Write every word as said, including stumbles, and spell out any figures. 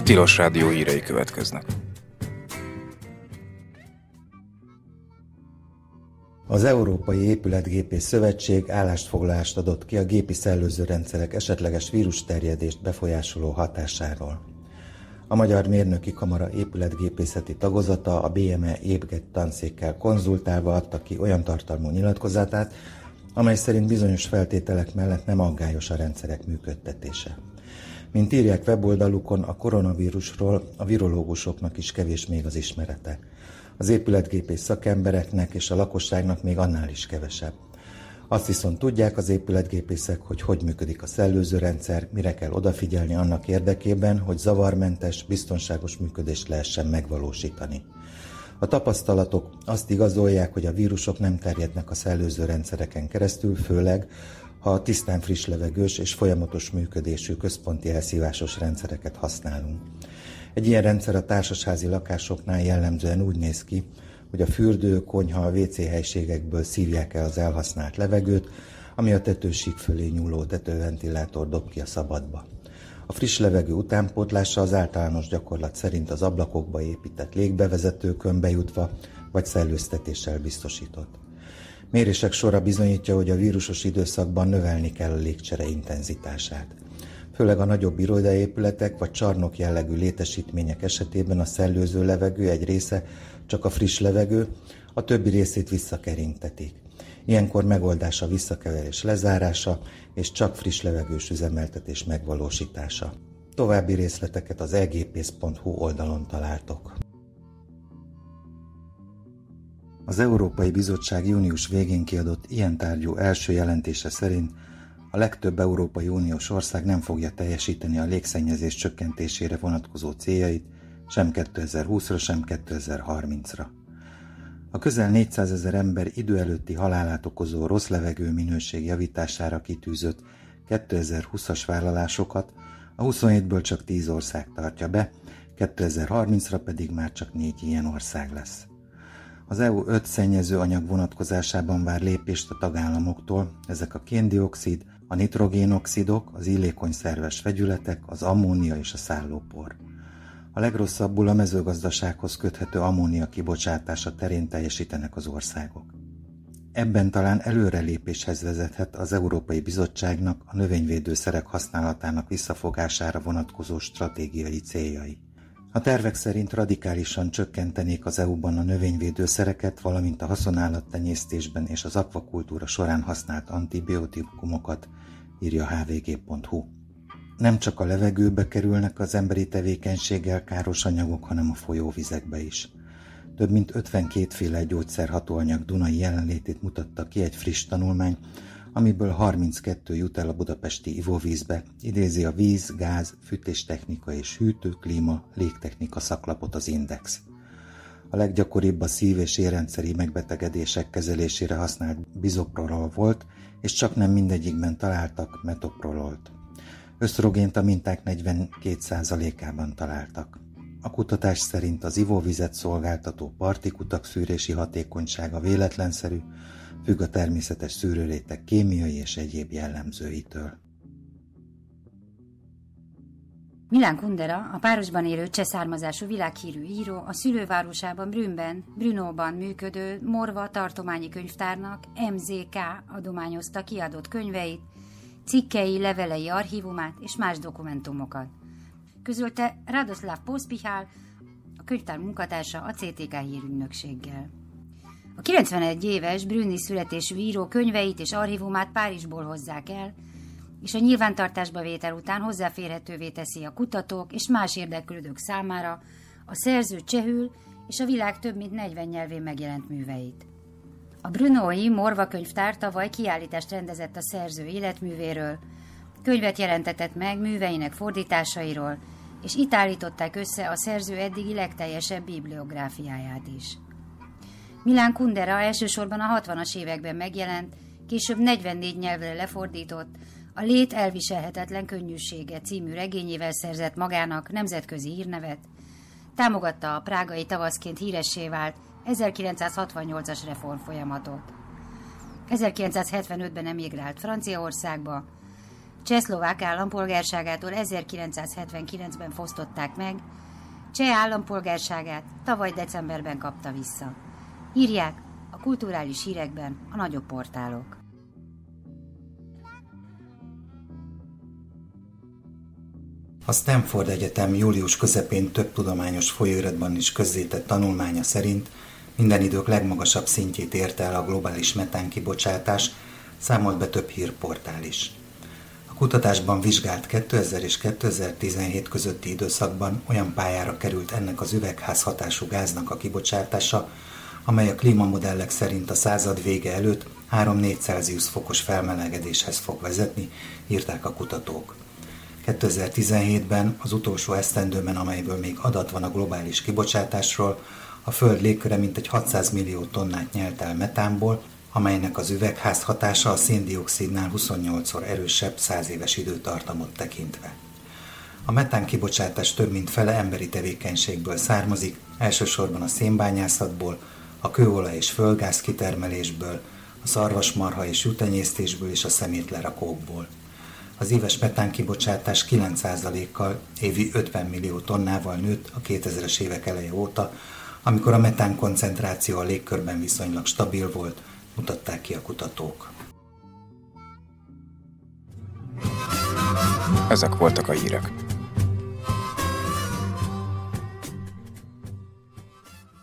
Tilos Rádió hírei következnek. Az Európai Épületgépész Szövetség állásfoglalást adott ki a gépi szellőzőrendszerek esetleges vírusterjedést befolyásoló hatásáról. A Magyar Mérnöki Kamara épületgépészeti tagozata a bé em e épget tanszékkel konzultálva adta ki olyan tartalmú nyilatkozatát, amely szerint bizonyos feltételek mellett nem aggályos a rendszerek működtetése. Mint írják weboldalukon, a koronavírusról a virológusoknak is kevés még az ismerete. Az épületgépész szakembereknek és a lakosságnak még annál is kevesebb. Azt viszont tudják az épületgépészek, hogy hogy működik a szellőzőrendszer, mire kell odafigyelni annak érdekében, hogy zavarmentes, biztonságos működést lehessen megvalósítani. A tapasztalatok azt igazolják, hogy a vírusok nem terjednek a szellőzőrendszereken keresztül, főleg, ha a tisztán friss levegős és folyamatos működésű központi elszívásos rendszereket használunk. Egy ilyen rendszer a társasházi lakásoknál jellemzően úgy néz ki, hogy a fürdő, konyha, a vé cé helységekből szívják el az elhasznált levegőt, ami a tetősík fölé nyúló tetőventilátor dob ki a szabadba. A friss levegő utánpótlása az általános gyakorlat szerint az ablakokba épített légbevezetőkön bejutva vagy szellőztetéssel biztosított. Mérések sora bizonyítja, hogy a vírusos időszakban növelni kell a légcsere intenzitását. Főleg a nagyobb irodaépületek vagy csarnok jellegű létesítmények esetében a szellőző levegő egy része csak a friss levegő, a többi részét visszakeringtetik. Ilyenkor megoldás a visszakeverés lezárása és csak friss levegős üzemeltetés megvalósítása. További részleteket az e gépész pont hu oldalon találtok. Az Európai Bizottság június végén kiadott ilyen tárgyú első jelentése szerint a legtöbb Európai Uniós ország nem fogja teljesíteni a légszennyezés csökkentésére vonatkozó céljait sem kétezer-húszra, sem kétezer-harmincra. A közel négyszázezer ember idő előtti halálát okozó rossz levegő minőség javítására kitűzött kétezer-húszas vállalásokat a huszonhétből csak tíz ország tartja be, kétezer-harmincra pedig már csak négy ilyen ország lesz. Az é u öt szennyező anyag vonatkozásában vár lépést a tagállamoktól, ezek a kén-dioxid, a nitrogénoxidok, az illékony szerves vegyületek, az ammónia és a szállópor. A legrosszabbul a mezőgazdasághoz köthető ammónia kibocsátása terén teljesítenek az országok. Ebben talán előrelépéshez vezethet az Európai Bizottságnak a növényvédőszerek használatának visszafogására vonatkozó stratégiai céljai. A tervek szerint radikálisan csökkentenék az é u-ban a növényvédőszereket, valamint a haszonállattenyésztésben és az akvakultúra során használt antibiotikumokat, írja a há vé gé pont hu. Nem csak a levegőbe kerülnek az emberi tevékenységgel káros anyagok, hanem a folyóvizekbe is. Több mint ötvenkét féle gyógyszerhatóanyag dunai jelenlétét mutatta ki egy friss tanulmány, amiből harminckettő jut el a budapesti ivóvízbe, idézi a víz, gáz, fűtéstechnika és hűtő, klíma, légtechnika szaklapot az Index. A leggyakoribb a szív- és érrendszeri megbetegedések kezelésére használt bizoprolol volt, és csak nem mindegyikben találtak metoprololt. Ösztrogént a minták negyvenkét százalékában találtak. A kutatás szerint az ivóvizet szolgáltató partikutak szűrési hatékonysága véletlenszerű, függ a természetes szűrőréteg kémiai és egyéb jellemzőitől. Milán Kundera, a Párosban élő cseh származású világhírű író, a szülővárosában Brünnben, Brnóban működő Morva tartományi könyvtárnak em zé ká adományozta kiadott könyveit, cikkei, levelei archívumát és más dokumentumokat. Közölte Radoslav Pospihál, a könyvtár munkatársa a cé té ká hírügynökséggel. A kilencvenegy éves brünni születésű író könyveit és archívumát Párizsból hozzák el, és a nyilvántartásba vétel után hozzáférhetővé teszi a kutatók és más érdeklődők számára a szerző csehül és a világ több mint negyven nyelvén megjelent műveit. A brnói Morva könyvtár tavaly kiállítást rendezett a szerző életművéről, könyvet jelentetett meg műveinek fordításairól, és itt állították össze a szerző eddigi legteljesebb bibliográfiáját is. Milán Kundera elsősorban a hatvanas években megjelent, később negyvennégy nyelvre lefordított, a Lét elviselhetetlen könnyűsége című regényével szerzett magának nemzetközi hírnevet, támogatta a prágai tavaszként híressé vált ezerkilencszázhatvannyolcas reformfolyamatot. ezerkilencszázhetvenötben emigrált Franciaországba, Csehszlovák állampolgárságától ezerkilencszázhetvenkilencben fosztották meg, cseh állampolgárságát tavaly decemberben kapta vissza. Írják a kulturális hírekben a nagyobb portálok. A Stanford Egyetem július közepén több tudományos folyóiratban is közzétett tanulmánya szerint minden idők legmagasabb szintjét érte el a globális metánkibocsátás, számolt be több hírportál is. A kutatásban vizsgált kétezer és kétezer-tizenhét közötti időszakban olyan pályára került ennek az üvegházhatású gáznak a kibocsátása, amely a klímamodellek szerint a század vége előtt három-négy Celsius fokos felmelegedéshez fog vezetni, írták a kutatók. kétezer-tizenhétben, az utolsó esztendőben, amelyből még adat van a globális kibocsátásról, a Föld légköre mintegy hatszáz millió tonnát nyelt el metánból, amelynek az üvegházhatása a széndioxidnál huszonnyolcszor erősebb száz éves időtartamot tekintve. A metán kibocsátás több mint fele emberi tevékenységből származik, elsősorban a szénbányászatból, a kőolaj és földgáz kitermelésből, a szarvasmarha és juhtenyésztésből és a szemétlerakókból. Az éves metán kibocsátás kilenc százalékkal, évi ötven millió tonnával nőtt a kétezres évek eleje óta, amikor a metán koncentráció a légkörben viszonylag stabil volt, mutatták ki a kutatók. Ezek voltak a hírek.